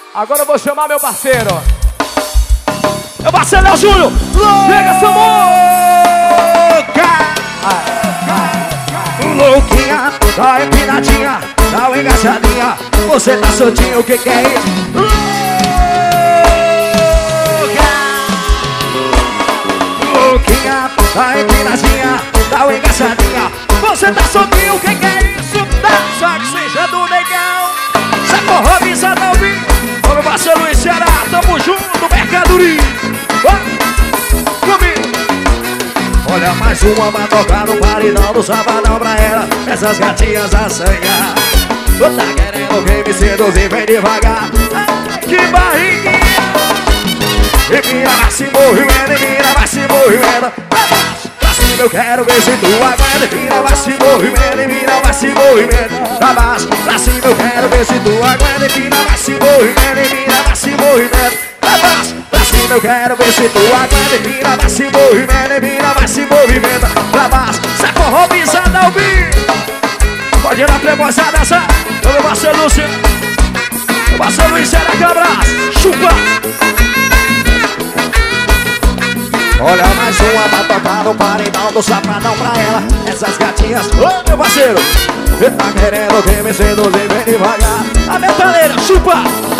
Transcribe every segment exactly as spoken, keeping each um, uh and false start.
Agora eu vou chamar meu parceiro. Meu parceiro Léo Júnior. Chega, seu Louquinha, dá empinadinha, dá uma engaixadinha. Você tá soltinho, o que que é isso? Louquinha, dá empinadinha, dá uma engaixadinha. Você tá soltinho, o que que é isso? Dá só que seja do negão. Saco Robinson, não vi. Ô meu parceiro Luiz Ceará, tamo junto, mercadoria. Comigo. Olha mais uma pra tocar no paredão do sabadão pra ela. Essas gatinhas assanhar. Tu tá querendo que me seduzir, vem devagar. Ai, que barriguinha. E mira, vai se movimenta, e mira, vai se movimenta. Pra cima eu quero ver se tu aguenta. E mira, vai se movimenta, e mira, vai se movimenta. Pra baixo, pra cima eu quero ver se tu aguenta. E mira, vai se movimenta, e mira, vai se movimenta. Pra baixo, pra cima eu quero ver se tu aguenta. E mira, vai se movimenta, e mira, vai se movimenta. Pra baixo, saco robizada ao vivo. Pode ir na premoçada dançar. Ô meu parceiro Lúcio, meu parceiro Luiz Ceará, que abraço. Chupa. Olha mais uma pra tocar no paredão do sapadão pra ela. Essas gatinhas, ô meu parceiro, você tá querendo que me seduzir, vem devagar. A metaleira, chupa.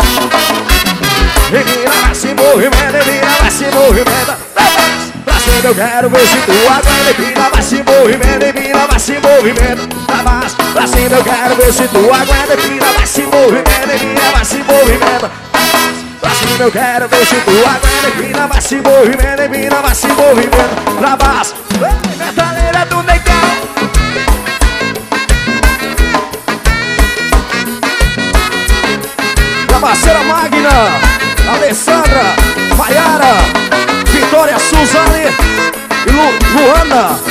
E mira, vai se movimenta, e mira, vai se movimenta. Pra cima eu quero ver se tu aguenta. E mira, vai se movimenta, e mira, vai se movimenta. Pra baixo, pra cima eu quero ver se tu aguenta. E mira, vai se movimenta, e mira, vai se movimenta. Pra cima eu quero ver se tu aguenta. E mira, vai se movimenta, e mira, vai se movimenta. Pra baixo, metaleira do negão. Pra parceira Magna, Alessandra, Maiara, Vitória, Suzane e Lu, Luana.